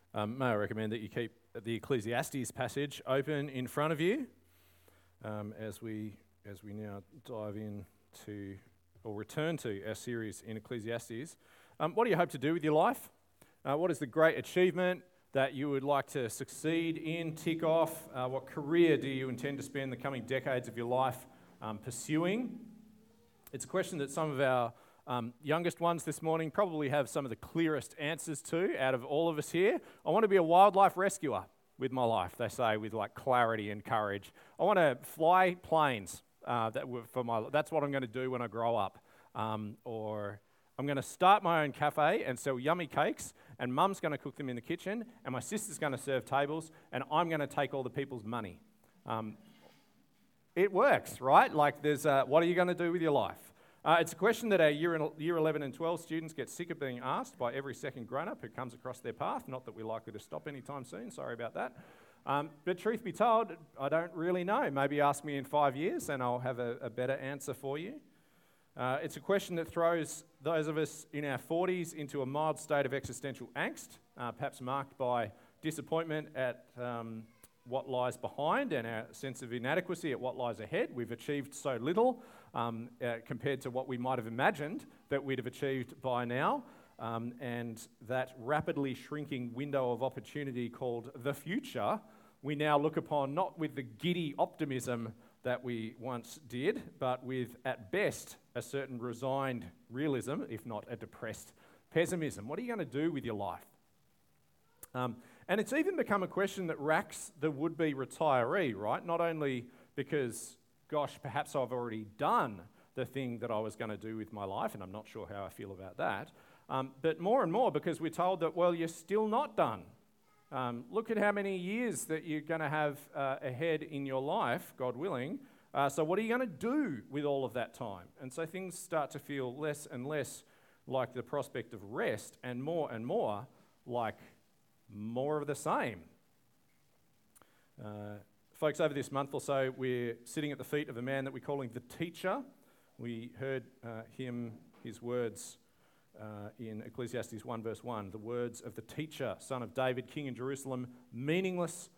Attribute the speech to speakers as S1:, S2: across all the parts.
S1: May I recommend that you keep the Ecclesiastes passage open in front of you as we now dive into or return to our series in Ecclesiastes. What do you hope to do with your life? What is the great achievement that you would like to succeed in, tick off? What career do you intend to spend the coming decades of your life pursuing? It's a question that some of our youngest ones this morning probably have some of the clearest answers to out of all of us here. I want to be a wildlife rescuer with my life, they say, with like clarity and courage. I want to fly planes. That's what I'm going to do when I grow up. Or I'm going to start my own cafe and sell yummy cakes, and Mum's going to cook them in the kitchen, and my sister's going to serve tables, and I'm going to take all the people's money. It works, right? Like there's, what are you going to do with your life? It's a question that our year 11 and 12 students get sick of being asked by every second grown-up who comes across their path. Not that we're likely to stop anytime soon, sorry about that. But truth be told, I don't really know. Maybe ask me in 5 years and I'll have a better answer for you. It's a question that throws those of us in our 40s into a mild state of existential angst, perhaps marked by disappointment at what lies behind and our sense of inadequacy at what lies ahead. We've achieved so little compared to what we might have imagined that we'd have achieved by now. And that rapidly shrinking window of opportunity called the future, we now look upon not with the giddy optimism that we once did, but with, at best, a certain resigned realism, if not a depressed pessimism. What are you going to do with your life? And it's even become a question that racks the would-be retiree, right? Not only because, gosh, perhaps I've already done the thing that I was going to do with my life, and I'm not sure how I feel about that, but more and more because we're told that, well, you're still not done. Look at how many years that you're going to have ahead in your life, God willing. So what are you going to do with all of that time? And so things start to feel less and less like the prospect of rest and more like more of the same. Folks, over this month or so, we're sitting at the feet of a man that we're calling the teacher. We heard his words in Ecclesiastes 1 verse 1, the words of the teacher, son of David, king in Jerusalem, meaningless,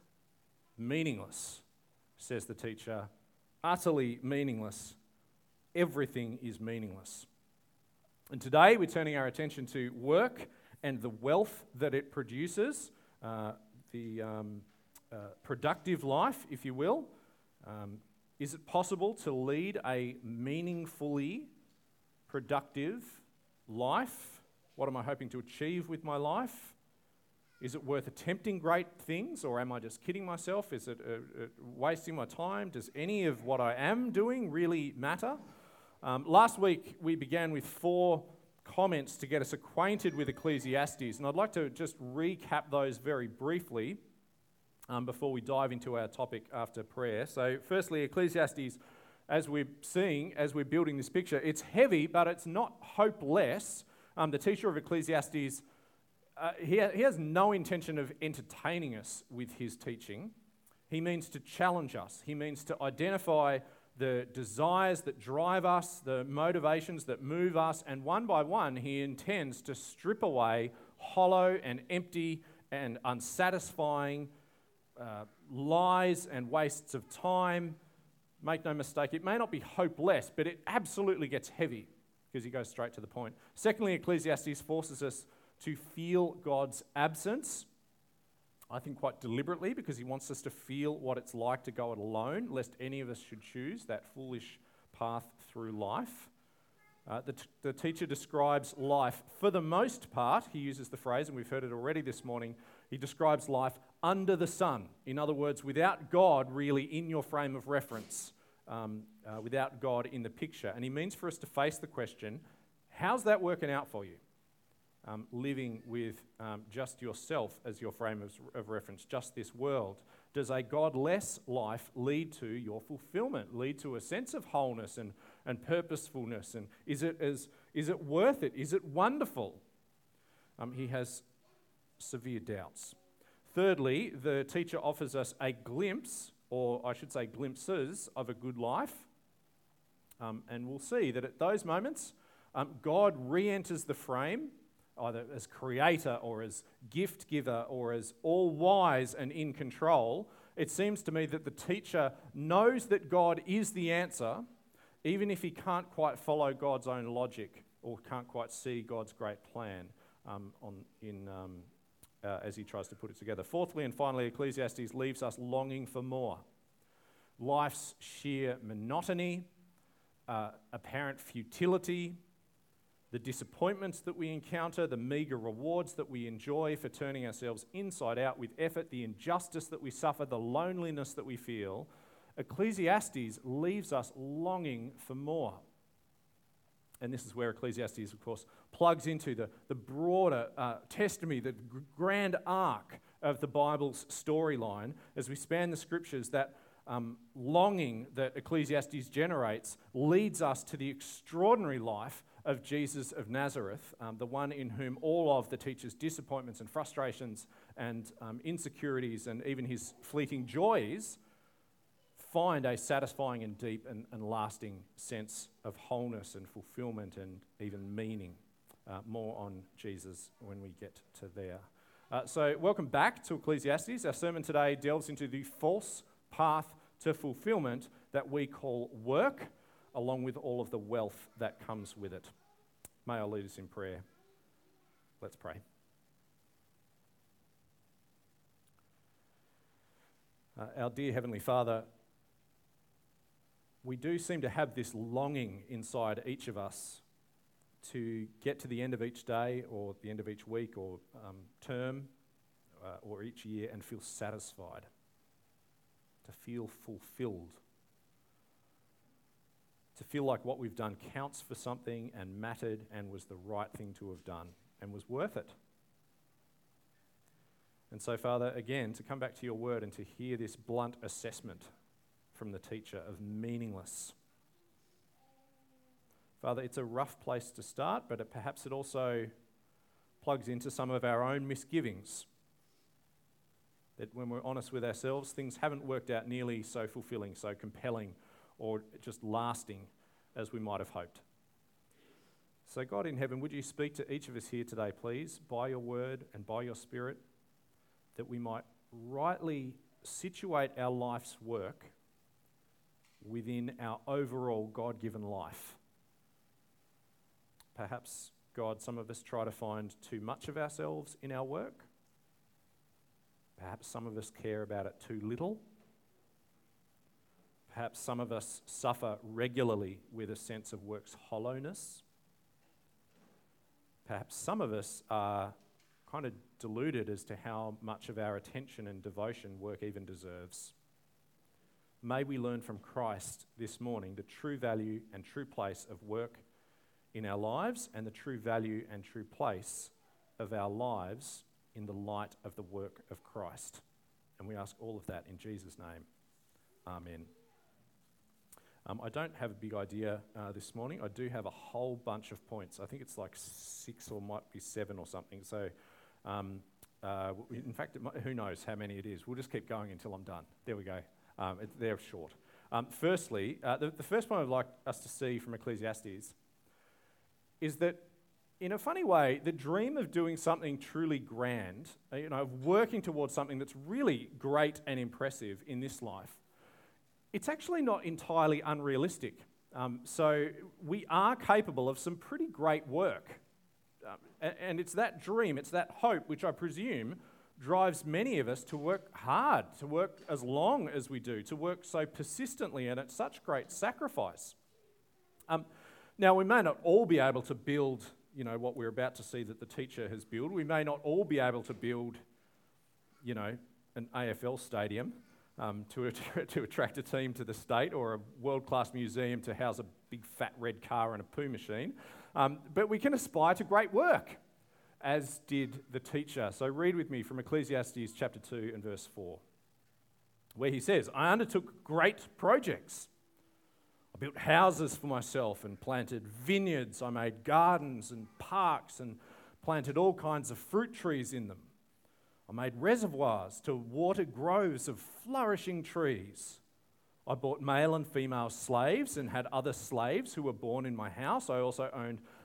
S1: says the teacher, utterly meaningless. Everything is meaningless. And today we're turning our attention to work and the wealth that it produces, the productive life, if you will. Is it possible to lead a meaningfully productive life? What am I hoping to achieve with my life? Is it worth attempting great things, or am I just kidding myself? Is it wasting my time? Does any of what I am doing really matter? Last week we began with 4 comments to get us acquainted with Ecclesiastes, and I'd like to just recap those very briefly before we dive into our topic after prayer. So firstly, Ecclesiastes, as we're seeing, as we're building this picture, it's heavy, but it's not hopeless. The teacher of Ecclesiastes, he has no intention of entertaining us with his teaching. He means to challenge us. He means to identify the desires that drive us, the motivations that move us, and one by one, he intends to strip away hollow and empty and unsatisfying lies and wastes of time. Make no mistake, it may not be hopeless, but it absolutely gets heavy because he goes straight to the point. Secondly, Ecclesiastes forces us to feel God's absence, I think quite deliberately, because he wants us to feel what it's like to go it alone, lest any of us should choose that foolish path through life. The teacher describes life, for the most part, he uses the phrase, and we've heard it already this morning, he describes life under the sun. In other words, without God really in your frame of reference, without God in the picture. And he means for us to face the question, how's that working out for you? Living with just yourself as your frame of reference, just this world. Does a godless life lead to your fulfillment, lead to a sense of wholeness and purposefulness? And is it worth it? Is it wonderful? He has severe doubts. Thirdly, the teacher offers us a glimpse, or I should say glimpses, of a good life. And we'll see that at those moments, God re-enters the frame either as creator or as gift giver or as all wise and in control, it seems to me that the teacher knows that God is the answer, even if he can't quite follow God's own logic or can't quite see God's great plan as he tries to put it together. Fourthly and finally, Ecclesiastes leaves us longing for more. Life's sheer monotony, apparent futility, the disappointments that we encounter, the meagre rewards that we enjoy for turning ourselves inside out with effort, the injustice that we suffer, the loneliness that we feel, Ecclesiastes leaves us longing for more. And this is where Ecclesiastes, of course, plugs into the broader testimony, the grand arc of the Bible's storyline as we span the scriptures. That longing that Ecclesiastes generates leads us to the extraordinary life of Jesus of Nazareth, the one in whom all of the teacher's disappointments and frustrations and insecurities and even his fleeting joys find a satisfying and deep and lasting sense of wholeness and fulfillment and even meaning. More on Jesus when we get to there. So welcome back to Ecclesiastes. Our sermon today delves into the false path to fulfillment that we call work, along with all of the wealth that comes with it. May I lead us in prayer. Let's pray. Our dear Heavenly Father, we do seem to have this longing inside each of us to get to the end of each day or the end of each week or term or each year and feel satisfied, to feel fulfilled, to feel like what we've done counts for something and mattered and was the right thing to have done and was worth it. And so, Father, again, to come back to your word and to hear this blunt assessment from the teacher of meaningless. Father, it's a rough place to start, but perhaps it also plugs into some of our own misgivings. That when we're honest with ourselves, things haven't worked out nearly so fulfilling, so compelling, or just lasting as we might have hoped. So God in heaven, would you speak to each of us here today, please, by your word and by your spirit, that we might rightly situate our life's work within our overall God-given life. Perhaps, God, some of us try to find too much of ourselves in our work. Perhaps some of us care about it too little. Perhaps some of us suffer regularly with a sense of work's hollowness. Perhaps some of us are kind of deluded as to how much of our attention and devotion work even deserves. May we learn from Christ this morning the true value and true place of work in our lives and the true value and true place of our lives in the light of the work of Christ. And we ask all of that in Jesus' name. Amen. I don't have a big idea this morning. I do have a whole bunch of points. I think it's like 6 or might be 7 or something. So, in fact, who knows how many it is. We'll just keep going until I'm done. There we go. They're short. Firstly, the first point I'd like us to see from Ecclesiastes is that, in a funny way, the dream of doing something truly grand, of working towards something that's really great and impressive in this life, it's actually not entirely unrealistic. So we are capable of some pretty great work. And it's that dream, it's that hope, which I presume drives many of us to work hard, to work as long as we do, to work so persistently and at such great sacrifice. Now, we may not all be able to build, what we're about to see that the teacher has built. We may not all be able to build, an AFL stadium to attract a team to the state, or a world-class museum to house a big fat red car and a poo machine. But we can aspire to great work, as did the teacher. So read with me from Ecclesiastes chapter 2 and verse 4, where he says, "I undertook great projects. I built houses for myself and planted vineyards. I made gardens and parks and planted all kinds of fruit trees in them. I made reservoirs to water groves of flourishing trees. I bought male and female slaves and had other slaves who were born in my house. I also owned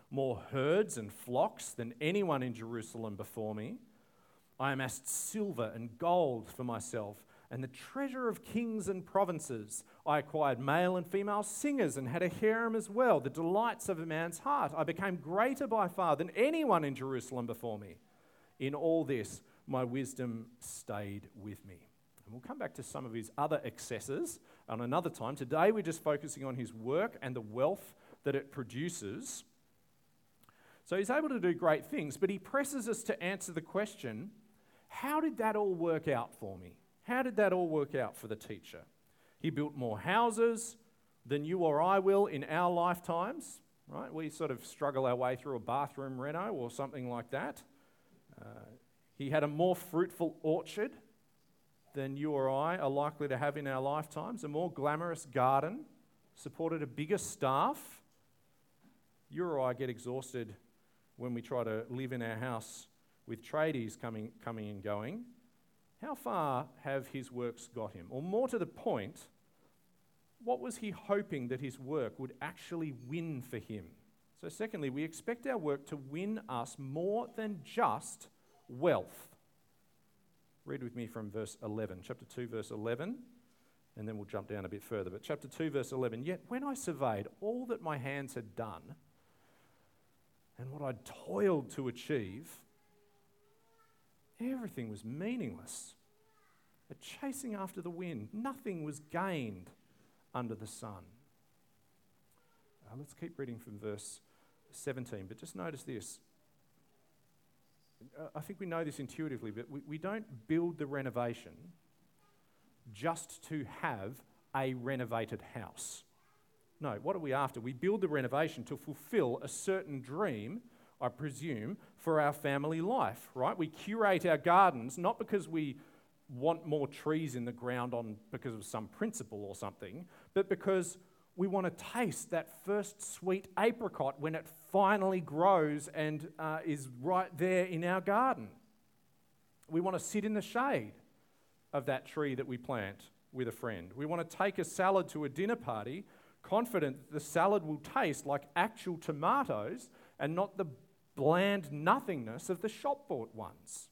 S1: more herds and flocks than anyone in Jerusalem before me. I amassed silver and gold for myself, and the treasure of kings and provinces. I acquired male and female singers and had a harem as well, the delights of a man's heart. I became greater by far than anyone in Jerusalem before me. In all this, my wisdom stayed with me. And we'll come back to some of his other excesses on another time. Today, we're just focusing on his work and the wealth that it produces. So he's able to do great things, but he presses us to answer the question, how did that all work out for me? How did that all work out for the teacher? He built more houses than you or I will in our lifetimes, right? We sort of struggle our way through a bathroom reno or something like that. He had a more fruitful orchard than you or I are likely to have in our lifetimes, a more glamorous garden, supported a bigger staff. You or I get exhausted when we try to live in our house with tradies coming and going. How far have his works got him? Or more to the point, what was he hoping that his work would actually win for him? So secondly, we expect our work to win us more than just wealth. Read with me from verse 11, chapter 2, verse 11, and then we'll jump down a bit further. But chapter 2, verse 11, yet when I surveyed all that my hands had done and what I'd toiled to achieve, everything was meaningless, a chasing after the wind. Nothing was gained under the sun. Let's keep reading from verse 17, but just notice this. I think we know this intuitively, but we don't build the renovation just to have a renovated house. No, what are we after? We build the renovation to fulfill a certain dream, I presume, for our family life, right? We curate our gardens not because we want more trees in the ground because of some principle or something, but because we want to taste that first sweet apricot when it finally grows and is right there in our garden. We want to sit in the shade of that tree that we plant with a friend. We want to take a salad to a dinner party, confident that the salad will taste like actual tomatoes and not the bland nothingness of the shop-bought ones.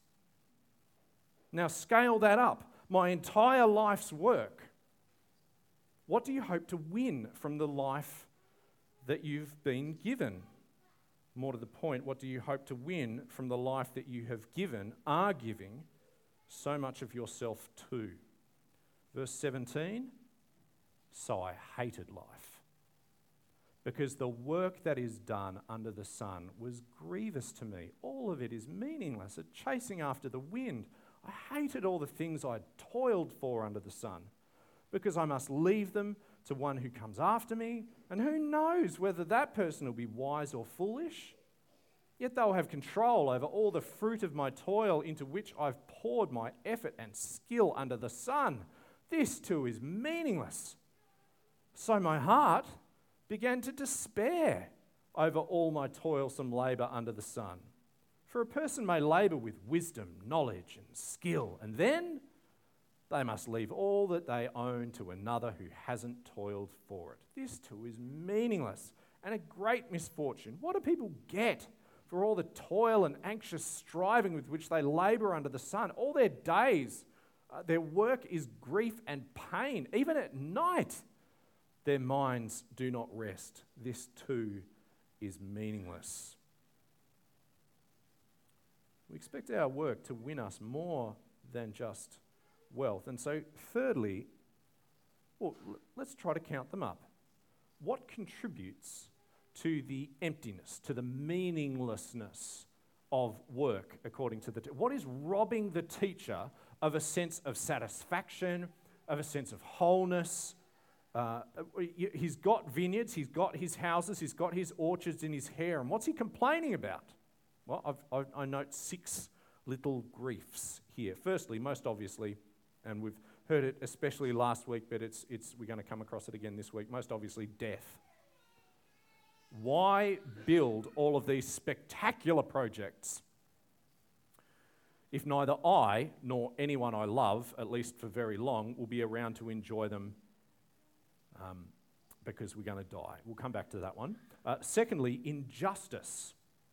S1: Now scale that up. My entire life's work. What do you hope to win from the life that you've been given? More to the point, what do you hope to win from the life that you have given, are giving so much of yourself to? Verse 17, so I hated life, because the work that is done under the sun was grievous to me. All of it is meaningless, a chasing after the wind. I hated all the things I toiled for under the sun, because I must leave them to one who comes after me, and who knows whether that person will be wise or foolish. Yet they'll have control over all the fruit of my toil into which I've poured my effort and skill under the sun. This too is meaningless. So my heart began to despair over all my toilsome labour under the sun. For a person may labour with wisdom, knowledge and skill, and then they must leave all that they own to another who hasn't toiled for it. This too is meaningless and a great misfortune. What do people get for all the toil and anxious striving with which they labour under the sun? All their days, their work is grief and pain. Even at night, their minds do not rest. This too is meaningless. We expect our work to win us more than just wealth. And so, thirdly, let's try to count them up. What contributes to the emptiness, to the meaninglessness of work, according to what is robbing the teacher of a sense of satisfaction, of a sense of wholeness? He's got vineyards, he's got his houses, he's got his orchards in his harem. What's he complaining about? Well, I note 6 little griefs here. Firstly, most obviously, and we've heard it especially last week, but we're going to come across it again this week, most obviously death. Why build all of these spectacular projects if neither I nor anyone I love, at least for very long, will be around to enjoy them because we're going to die. We'll come back to that one. Secondly, injustice.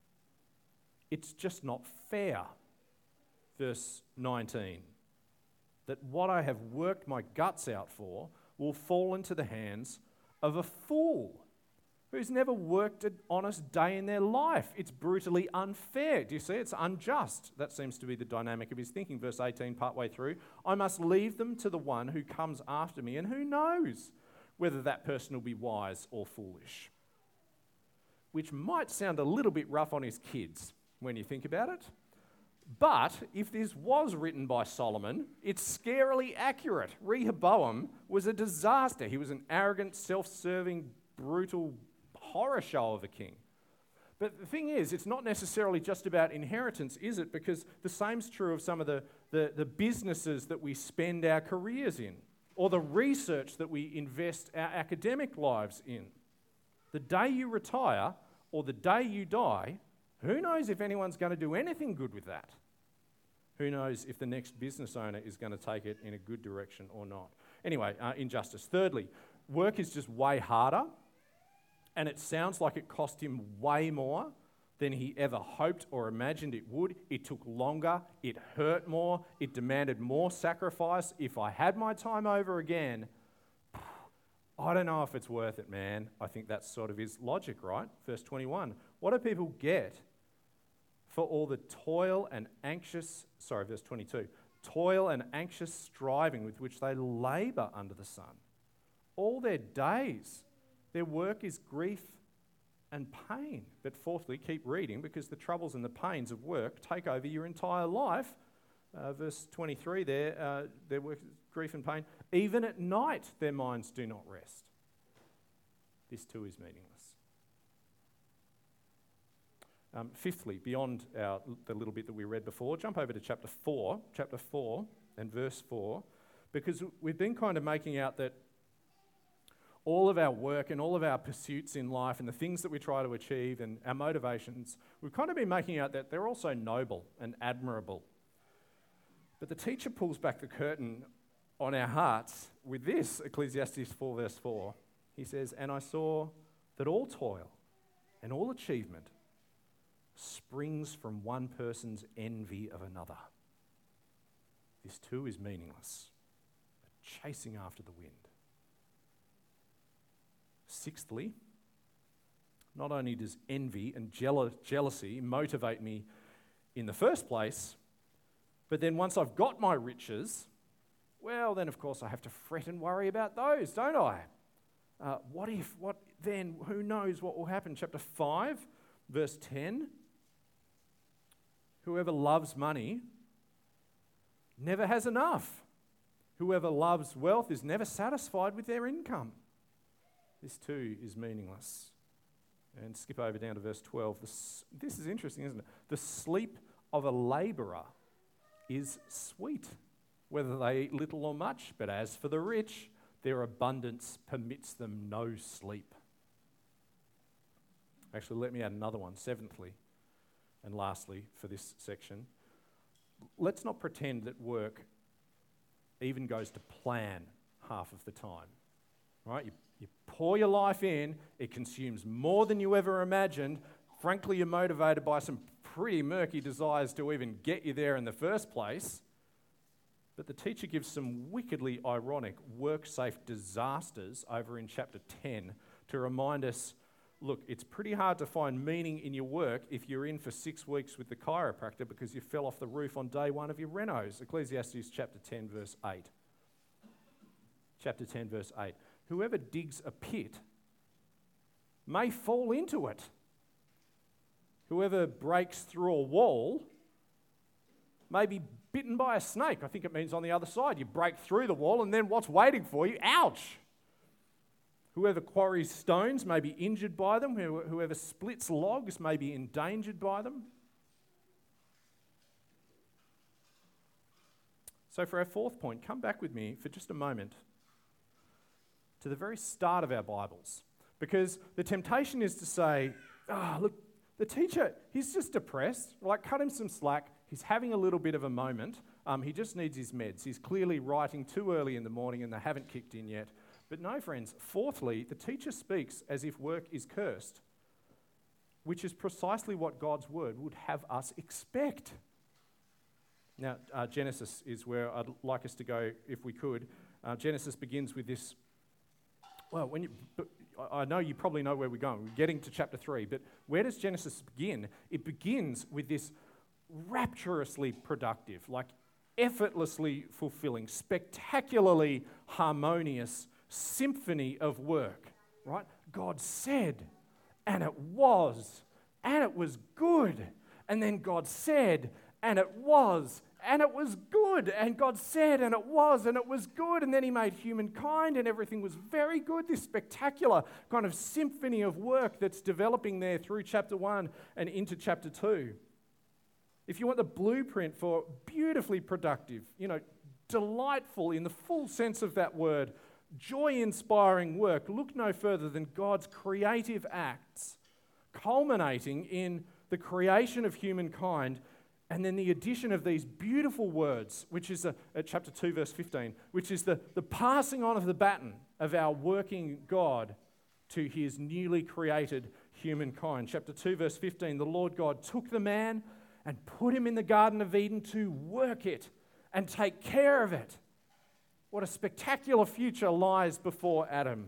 S1: It's just not fair. Verse 19. That what I have worked my guts out for will fall into the hands of a fool who's never worked an honest day in their life. It's brutally unfair. Do you see? It's unjust. That seems to be the dynamic of his thinking. Verse 18, partway through. I must leave them to the one who comes after me, and who knows whether that person will be wise or foolish. Which might sound a little bit rough on his kids when you think about it. But if this was written by Solomon, it's scarily accurate. Rehoboam was a disaster. He was an arrogant, self-serving, brutal horror show of a king. But the thing is, it's not necessarily just about inheritance, is it? Because the same's true of some of the businesses that we spend our careers in, or the research that we invest our academic lives in. The day you retire, or the day you die, who knows if anyone's going to do anything good with that? Who knows if the next business owner is going to take it in a good direction or not? Anyway, injustice. Thirdly, work is just way harder, and it sounds like it cost him way more than he ever hoped or imagined it would. It took longer, it hurt more, it demanded more sacrifice. If I had my time over again, I don't know if it's worth it, man. I think that's sort of his logic, right? Verse 21. What do people get for all the verse 22, toil and anxious striving with which they labour under the sun? All their days, their work is grief and pain. But fourthly, keep reading, because the troubles and the pains of work take over your entire life. Verse 23 there, their work is grief and pain. Even at night, their minds do not rest. This too is meaningless. Fifthly, beyond the little bit that we read before, jump over to chapter 4 and verse 4, because we've been kind of making out that all of our work and all of our pursuits in life and the things that we try to achieve and our motivations, we've kind of been making out that they're also noble and admirable. But the teacher pulls back the curtain on our hearts with this, Ecclesiastes 4 verse 4. He says, and I saw that all toil and all achievement springs from one person's envy of another. This too is meaningless, chasing after the wind. Sixthly, not only does envy and jealousy motivate me in the first place, but then once I've got my riches, well, then of course I have to fret and worry about those, don't I? What then? Who knows what will happen? Chapter 5, verse 10. Whoever loves money never has enough. Whoever loves wealth is never satisfied with their income. This too is meaningless. And skip over down to verse 12. This is interesting, isn't it? The sleep of a labourer is sweet, whether they eat little or much. But as for the rich, their abundance permits them no sleep. Actually, let me add another one. Seventhly, and lastly for this section, let's not pretend that work even goes to plan half of the time. Right? You pour your life in, it consumes more than you ever imagined. Frankly, you're motivated by some pretty murky desires to even get you there in the first place. But the teacher gives some wickedly ironic work-safe disasters over in chapter 10 to remind us, look, it's pretty hard to find meaning in your work if you're in for 6 weeks with the chiropractor because you fell off the roof on day one of your renos. Ecclesiastes chapter 10, verse 8. Chapter 10, verse 8. Whoever digs a pit may fall into it. Whoever breaks through a wall may be bitten by a snake. I think it means on the other side. You break through the wall and then what's waiting for you? Ouch! Whoever quarries stones may be injured by them. Whoever splits logs may be endangered by them. So for our fourth point, come back with me for just a moment to the very start of our Bibles. Because the temptation is to say, look, the teacher, he's just depressed. Like, cut him some slack. He's having a little bit of a moment. He just needs his meds. He's clearly writing too early in the morning and they haven't kicked in yet. But no, friends, fourthly, the teacher speaks as if work is cursed, which is precisely what God's word would have us expect. Now, Genesis is where I'd like us to go if we could. Genesis begins with this. Well, I know you probably know where we're going. We're getting to chapter 3, but where does Genesis begin? It begins with this rapturously productive, like effortlessly fulfilling, spectacularly harmonious symphony of work, right? God said, and it was good. And then God said, and it was good. And God said, and it was good. And then he made humankind, and everything was very good. This spectacular kind of symphony of work that's developing there through chapter 1 and into chapter 2. If you want the blueprint for beautifully productive, delightful in the full sense of that word, joy-inspiring work, look no further than God's creative acts, culminating in the creation of humankind, and then the addition of these beautiful words, which is at chapter 2, verse 15, which is the passing on of the baton of our working God to his newly created humankind. Chapter 2, verse 15, the Lord God took the man and put him in the Garden of Eden to work it and take care of it. What a spectacular future lies before Adam.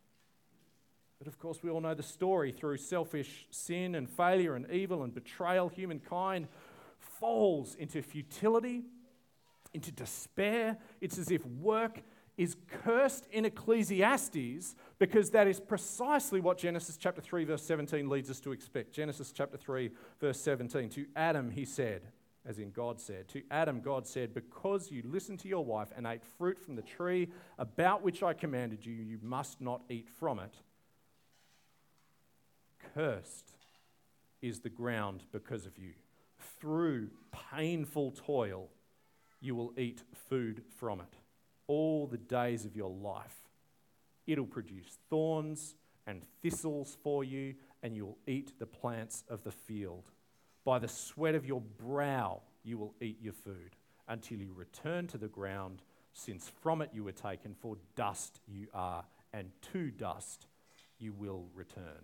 S1: But of course, we all know the story. Through selfish sin and failure and evil and betrayal, humankind falls into futility, into despair. It's as if work is cursed in Ecclesiastes, because that is precisely what Genesis chapter 3, verse 17 leads us to expect. Genesis chapter 3, verse 17, to Adam he said, as in God said, to Adam God said, because you listened to your wife and ate fruit from the tree about which I commanded you, you must not eat from it. Cursed is the ground because of you. Through painful toil, you will eat food from it all the days of your life. It'll produce thorns and thistles for you, and you'll eat the plants of the field. By the sweat of your brow, you will eat your food until you return to the ground, since from it you were taken, for dust you are, and to dust you will return.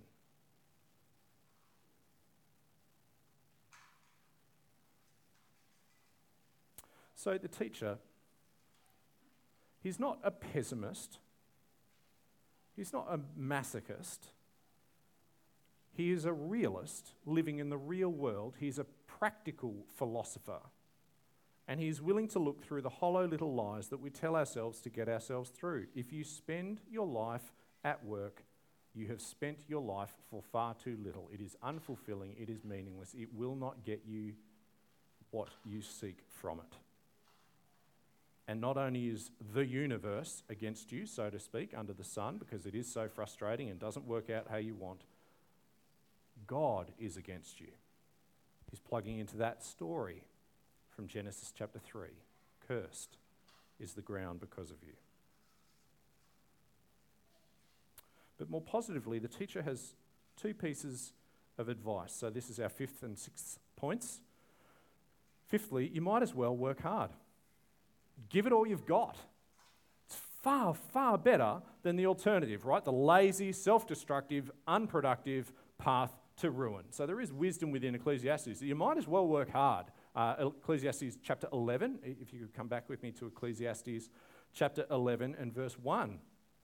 S1: So the teacher, he's not a pessimist. He's not a masochist. He is a realist living in the real world. He's a practical philosopher. And he's willing to look through the hollow little lies that we tell ourselves to get ourselves through. If you spend your life at work, you have spent your life for far too little. It is unfulfilling. It is meaningless. It will not get you what you seek from it. And not only is the universe against you, so to speak, under the sun, because it is so frustrating and doesn't work out how you want, God is against you. He's plugging into that story from Genesis chapter 3. Cursed is the ground because of you. But more positively, the teacher has two pieces of advice. So this is our fifth and sixth points. Fifthly, you might as well work hard. Give it all you've got. It's far, far better than the alternative, right? The lazy, self-destructive, unproductive path to ruin. So there is wisdom within Ecclesiastes. You might as well work hard. Ecclesiastes chapter 11, if you could come back with me to Ecclesiastes chapter 11 and verse 1,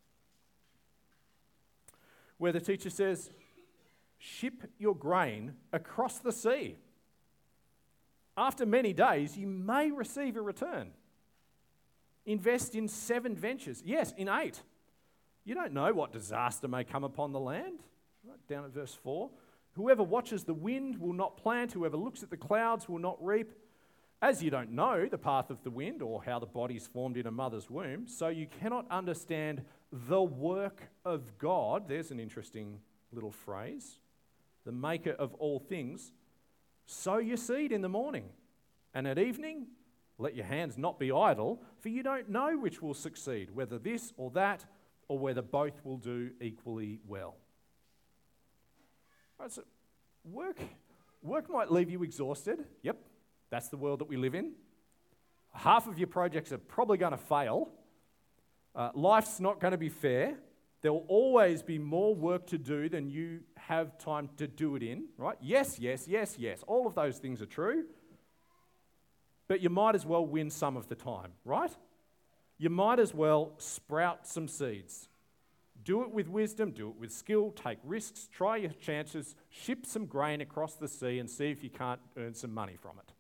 S1: where the teacher says, ship your grain across the sea. After many days, you may receive a return. Invest in 7 ventures. Yes, in 8. You don't know what disaster may come upon the land. Right down at verse 4. Whoever watches the wind will not plant. Whoever looks at the clouds will not reap. As you don't know the path of the wind or how the body is formed in a mother's womb, so you cannot understand the work of God. There's an interesting little phrase. The maker of all things. Sow your seed in the morning, and at evening, let your hands not be idle, for you don't know which will succeed, whether this or that, or whether both will do equally well. Right, so work might leave you exhausted. Yep, that's the world that we live in. Half of your projects are probably going to fail. Life's not going to be fair. There will always be more work to do than you have time to do it in, right? Yes, yes, yes, yes. All of those things are true. But you might as well win some of the time, right? You might as well sprout some seeds. Do it with wisdom, do it with skill, take risks, try your chances, ship some grain across the sea and see if you can't earn some money from it.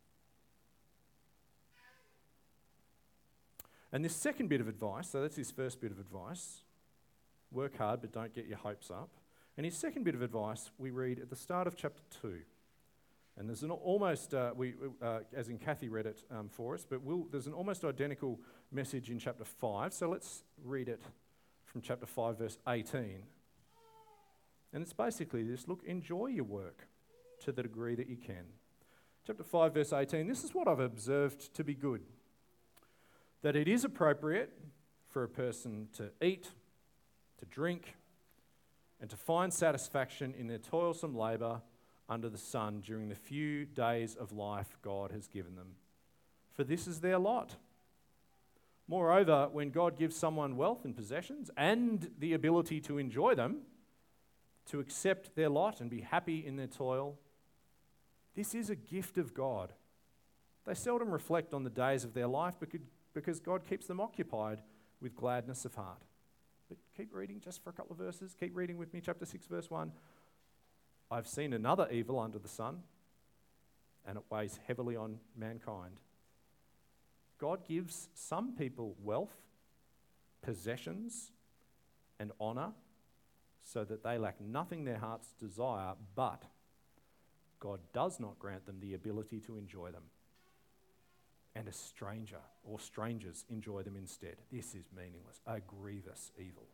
S1: And this second bit of advice, so that's his first bit of advice, work hard but don't get your hopes up. And his second bit of advice we read at the start of chapter 2. And there's an almost, as in Kathy read it for us, but there's an almost identical message in chapter 5. So let's read it from chapter 5, verse 18. And it's basically this: look, enjoy your work to the degree that you can. Chapter 5, verse 18, this is what I've observed to be good. That it is appropriate for a person to eat, to drink, and to find satisfaction in their toilsome labour under the sun during the few days of life God has given them. For this is their lot. Moreover, when God gives someone wealth and possessions and the ability to enjoy them, to accept their lot and be happy in their toil, this is a gift of God. They seldom reflect on the days of their life because God keeps them occupied with gladness of heart. But keep reading just for a couple of verses. Keep reading with me, chapter 6, verse 1. I've seen another evil under the sun, and it weighs heavily on mankind. God gives some people wealth, possessions, and honour so that they lack nothing their hearts desire, but God does not grant them the ability to enjoy them. And a stranger or strangers enjoy them instead. This is meaningless, a grievous evil.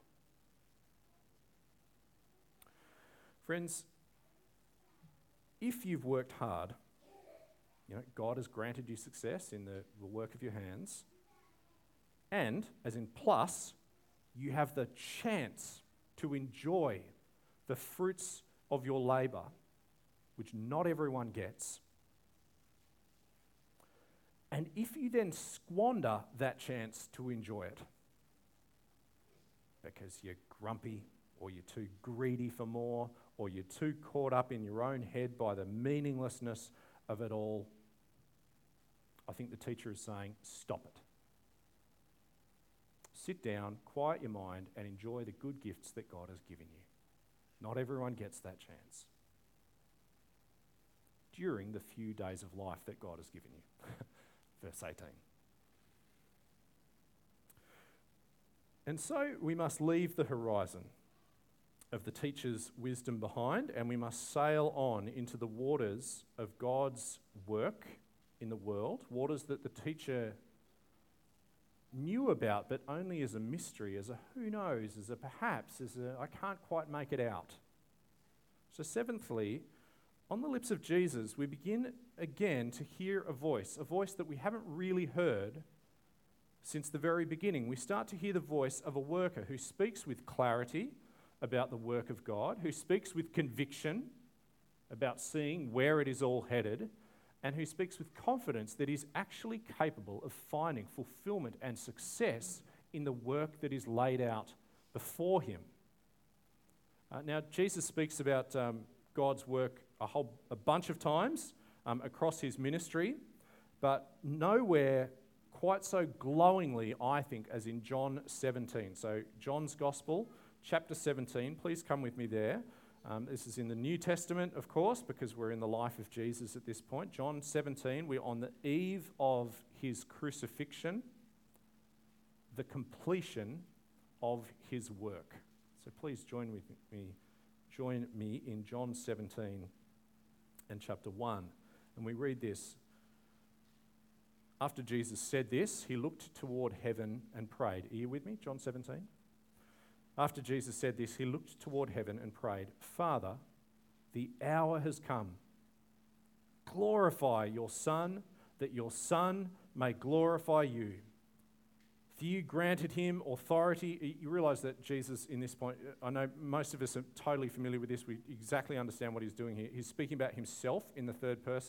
S1: Friends, if you've worked hard, God has granted you success in the work of your hands, and, as in plus, you have the chance to enjoy the fruits of your labour, which not everyone gets. And if you then squander that chance to enjoy it because you're grumpy, or you're too greedy for more, or you're too caught up in your own head by the meaninglessness of it all, I think the teacher is saying, stop it. Sit down, quiet your mind, and enjoy the good gifts that God has given you. Not everyone gets that chance during the few days of life that God has given you. Verse 18. And so we must leave the horizon of the teacher's wisdom behind, and we must sail on into the waters of God's work in the world, waters that the teacher knew about, but only as a mystery, as a who knows, as a perhaps, as a I can't quite make it out. So seventhly, on the lips of Jesus, we begin again to hear a voice that we haven't really heard since the very beginning. We start to hear the voice of a worker who speaks with clarity about the work of God, who speaks with conviction about seeing where it is all headed, and who speaks with confidence that he's actually capable of finding fulfillment and success in the work that is laid out before him. Now, Jesus speaks about God's work a bunch of times across his ministry, but nowhere quite so glowingly, I think, as in John 17. So John's Gospel, chapter 17, please come with me there. This is in the New Testament, of course, because we're in the life of Jesus at this point. John 17, we're on the eve of his crucifixion, the completion of his work. So please join me in John 17 and chapter 1. And we read this. After Jesus said this, he looked toward heaven and prayed. Are you with me? John 17. After Jesus said this, he looked toward heaven and prayed, Father, the hour has come. Glorify your Son, that your Son may glorify you. For you granted him authority. You realize that Jesus, in this point, I know most of us are totally familiar with this. We exactly understand what he's doing here. He's speaking about himself in the third person.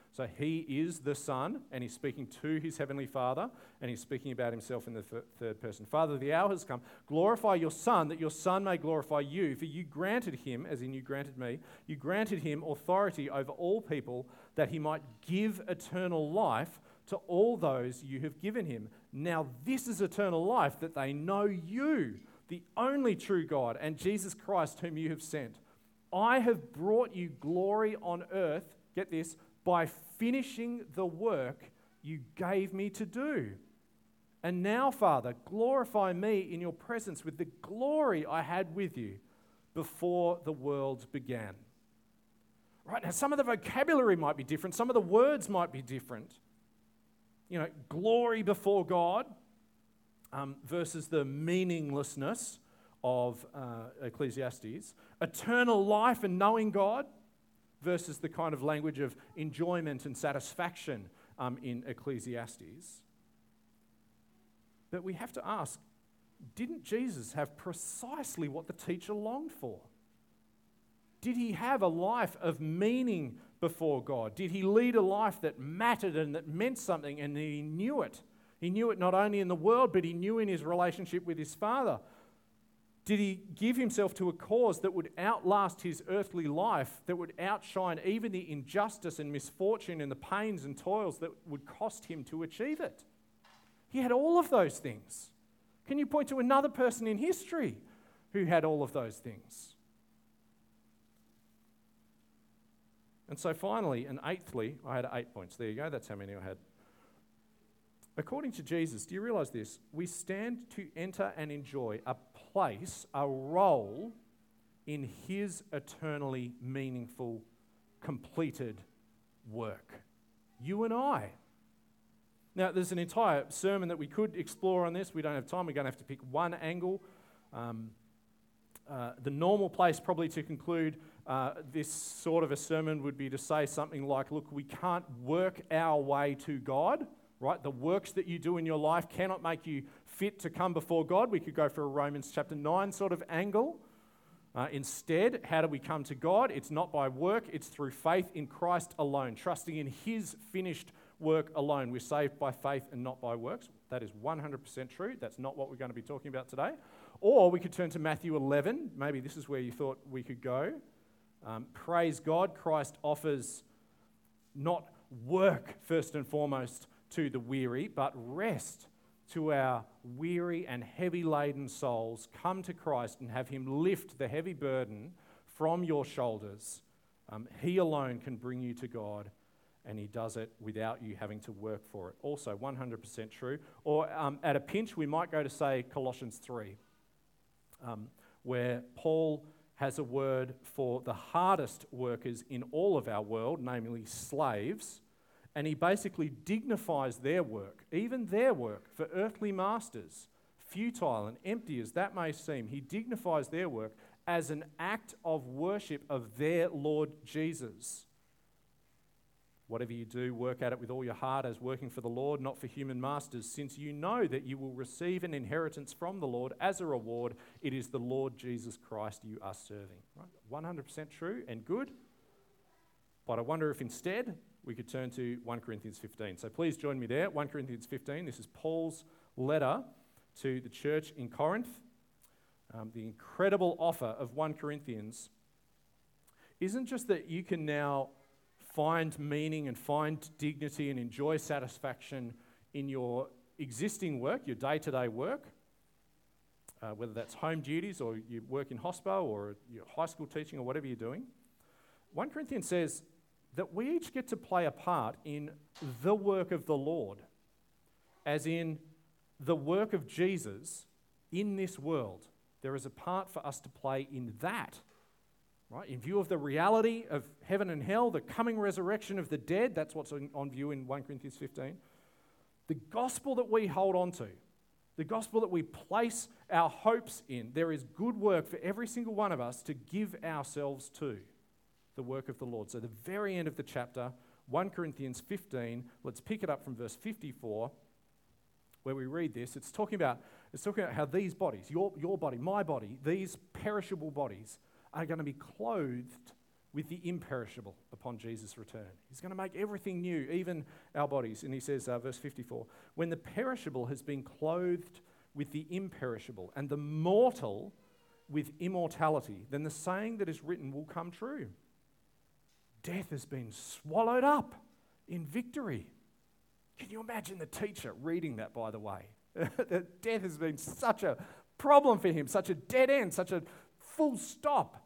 S1: So he is the Son, and he's speaking to his heavenly Father, and he's speaking about himself in the third person. Father, the hour has come. Glorify your Son, that your Son may glorify you. For you granted him, as in you granted me, you granted him authority over all people, that he might give eternal life to all those you have given him. Now this is eternal life, that they know you, the only true God, and Jesus Christ, whom you have sent. I have brought you glory on earth, get this, by finishing the work you gave me to do. And now, Father, glorify me in your presence with the glory I had with you before the world began. Right, now some of the vocabulary might be different, some of the words might be different. You know, glory before God versus the meaninglessness of Ecclesiastes. Eternal life and knowing God versus the kind of language of enjoyment and satisfaction in Ecclesiastes. But we have to ask, didn't Jesus have precisely what the teacher longed for? Did he have a life of meaning before God? Did he lead a life that mattered and that meant something, and he knew it? He knew it not only in the world, but he knew in his relationship with his Father. Did he give himself to a cause that would outlast his earthly life, that would outshine even the injustice and misfortune and the pains and toils that would cost him to achieve it? He had all of those things. Can you point to another person in history who had all of those things? And so finally, and eighthly, I had 8 points. There you go, that's how many I had. According to Jesus, do you realize this? We stand to enter and enjoy a place, a role in his eternally meaningful, completed work. You and I. Now, there's an entire sermon that we could explore on this. We don't have time. We're going to have to pick one angle. The normal place probably to conclude this sort of a sermon would be to say something like, look, we can't work our way to God, right? The works that you do in your life cannot make you fit to come before God. We could go for a Romans chapter 9 sort of angle. Instead, how do we come to God? It's not by work, it's through faith in Christ alone, trusting in his finished work alone. We're saved by faith and not by works. That is 100% true. That's not what we're going to be talking about today. Or we could turn to Matthew 11. Maybe this is where you thought we could go. Praise God, Christ offers not work first and foremost to the weary, but rest to our weary and heavy laden souls. Come to Christ and have him lift the heavy burden from your shoulders. He alone can bring you to God, and he does it without you having to work for it. Also 100% true. Or at a pinch, we might go to, say, Colossians 3, where Paul has a word for the hardest workers in all of our world, namely slaves, and he basically dignifies their work, even their work, for earthly masters, futile and empty as that may seem. He dignifies their work as an act of worship of their Lord Jesus. Whatever you do, work at it with all your heart as working for the Lord, not for human masters, since you know that you will receive an inheritance from the Lord as a reward. It is the Lord Jesus Christ you are serving. Right? 100% true and good. But I wonder if instead we could turn to 1 Corinthians 15. So please join me there. 1 Corinthians 15. This is Paul's letter to the church in Corinth. The incredible offer of 1 Corinthians isn't just that you can now find meaning and find dignity and enjoy satisfaction in your existing work, your day-to-day work, whether that's home duties or you work in hospital or your high school teaching or whatever you're doing. 1 Corinthians says that we each get to play a part in the work of the Lord, as in the work of Jesus in this world. There is a part for us to play in that. Right? In view of the reality of heaven and hell, the coming resurrection of the dead, that's what's on view in 1 Corinthians 15. The gospel that we hold on to, the gospel that we place our hopes in, there is good work for every single one of us to give ourselves to, the work of the Lord. So the very end of the chapter, 1 Corinthians 15, let's pick it up from verse 54, where we read this. It's talking about how these bodies, your body, my body, these perishable bodies, are going to be clothed with the imperishable upon Jesus' return. He's going to make everything new, even our bodies. And he says, verse 54, when the perishable has been clothed with the imperishable and the mortal with immortality, then the saying that is written will come true. Death has been swallowed up in victory. Can you imagine the teacher reading that, by the way? That death has been such a problem for him, such a dead end, such a full stop.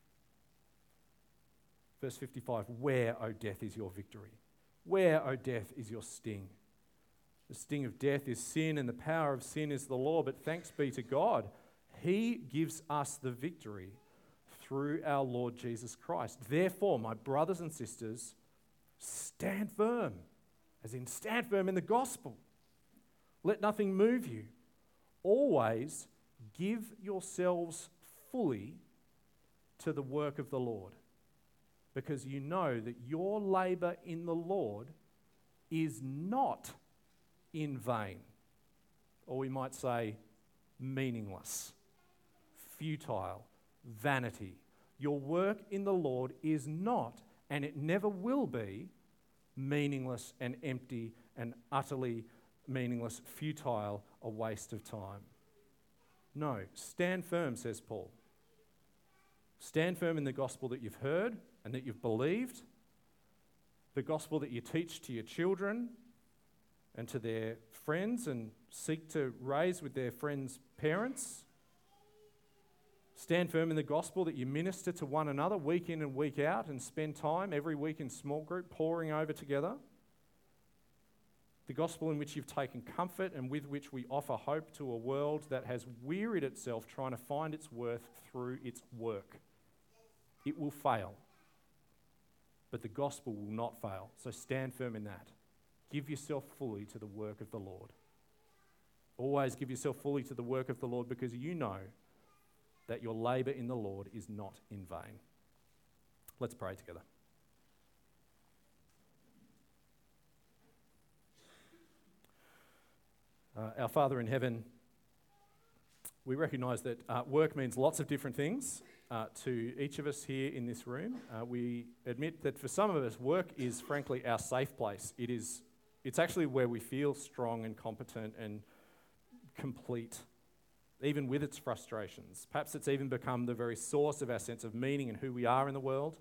S1: Verse 55, where, O death, is your victory? Where, O death, is your sting? The sting of death is sin, and the power of sin is the law, but thanks be to God, He gives us the victory through our Lord Jesus Christ. Therefore, my brothers and sisters, stand firm, as in stand firm in the gospel. Let nothing move you. Always give yourselves fully to the work of the Lord, because you know that your labor in the Lord is not in vain, or we might say meaningless, futile, vanity. Your work in the Lord is not, and it never will be, meaningless and empty and utterly meaningless, futile, a waste of time. No, stand firm, says Paul. Stand firm in the gospel that you've heard and that you've believed, the gospel that you teach to your children and to their friends and seek to raise with their friends' parents. Stand firm in the gospel that you minister to one another week in and week out and spend time every week in small group poring over together. The gospel in which you've taken comfort and with which we offer hope to a world that has wearied itself trying to find its worth through its work. It will fail, but the gospel will not fail. So stand firm in that. Give yourself fully to the work of the Lord. Always give yourself fully to the work of the Lord, because you know that your labour in the Lord is not in vain. Let's pray together. Our Father in heaven, we recognise that work means lots of different things to each of us here in this room. We admit that for some of us, work is frankly our safe place. It's actually where we feel strong and competent and complete, even with its frustrations. Perhaps it's even become the very source of our sense of meaning and who we are in the world.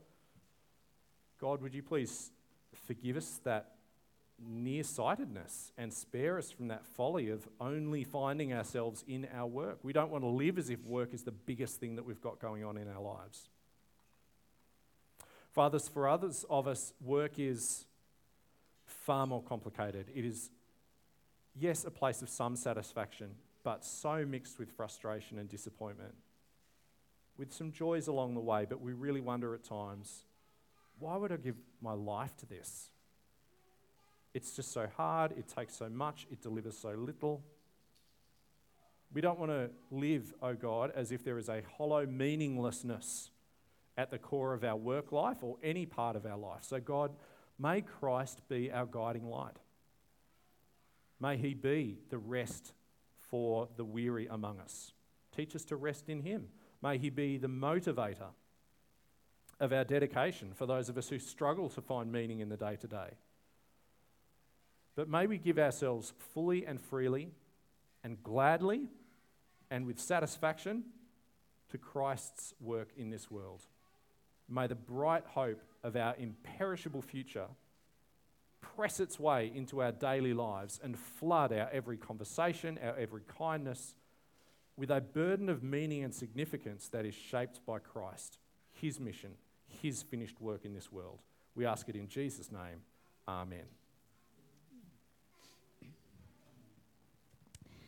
S1: God, would you please forgive us that nearsightedness and spare us from that folly of only finding ourselves in our work. We don't want to live as if work is the biggest thing that we've got going on in our lives. Fathers, for others of us, work is far more complicated. It is, yes, a place of some satisfaction, but so mixed with frustration and disappointment, with some joys along the way, but we really wonder at times, why would I give my life to this? It's just so hard, it takes so much, it delivers so little. We don't want to live, oh God, as if there is a hollow meaninglessness at the core of our work life or any part of our life. So God, may Christ be our guiding light. May He be the rest for the weary among us. Teach us to rest in Him. May He be the motivator of our dedication for those of us who struggle to find meaning in the day-to-day. But may we give ourselves fully and freely and gladly and with satisfaction to Christ's work in this world. May the bright hope of our imperishable future press its way into our daily lives and flood our every conversation, our every kindness, with a burden of meaning and significance that is shaped by Christ, His mission, His finished work in this world. We ask it in Jesus' name. Amen.